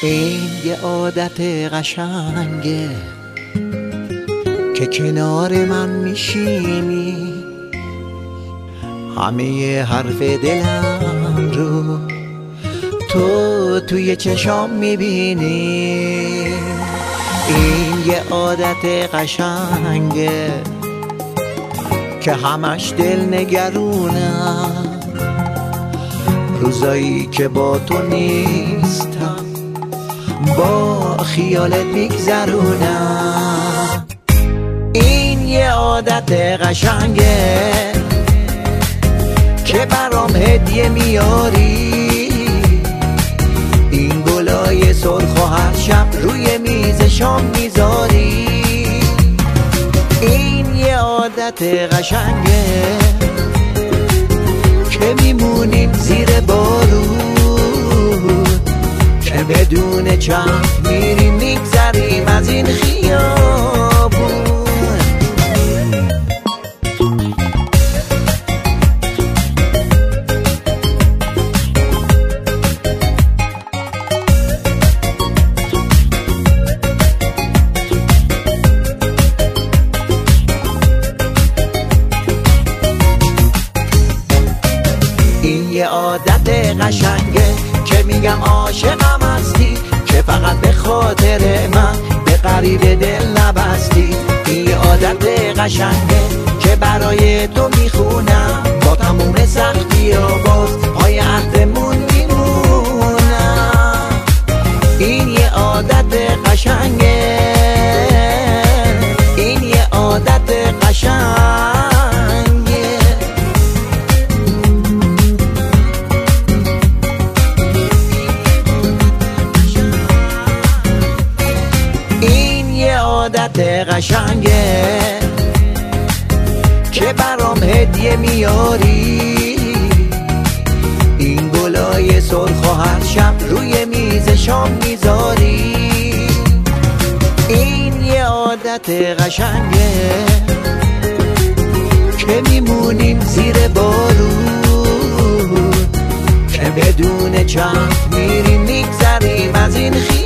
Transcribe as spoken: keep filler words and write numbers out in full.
این یه عادت قشنگه که کنار من میشینی، همه حرف دلم رو تو توی چشام میبینی. این یه عادت قشنگه که همش دل نگرونم، روزایی که با تو نیستم با خیالت میگذرونم. این یه عادت قشنگه که برام هدیه میاری، این گلای سرخ و هر شب روی میز شام میذاری. این یه عادت قشنگه که میمونیم زیر بارون، که بدون چرخ میریم میگذریم از این خیابون. این یه عادت قشنگه که میگم عاشقم هستی، که فقط به خاطر من به غریب دل نبستی. این یه عادت قشنگه که برای تو میخونم، با تموم سختی و باز پای عهدمون میمونم. این یه عادت قشنگه، این یه عادت قشنگه. عادت قشنگه که برام هدیه میاری، این گلای سرخ و هر شب روی میز شام میذاری. این یه عادت قشنگه که میمونیم زیر بارون، که بدون چرخ میریم میگذریم از این خیابون.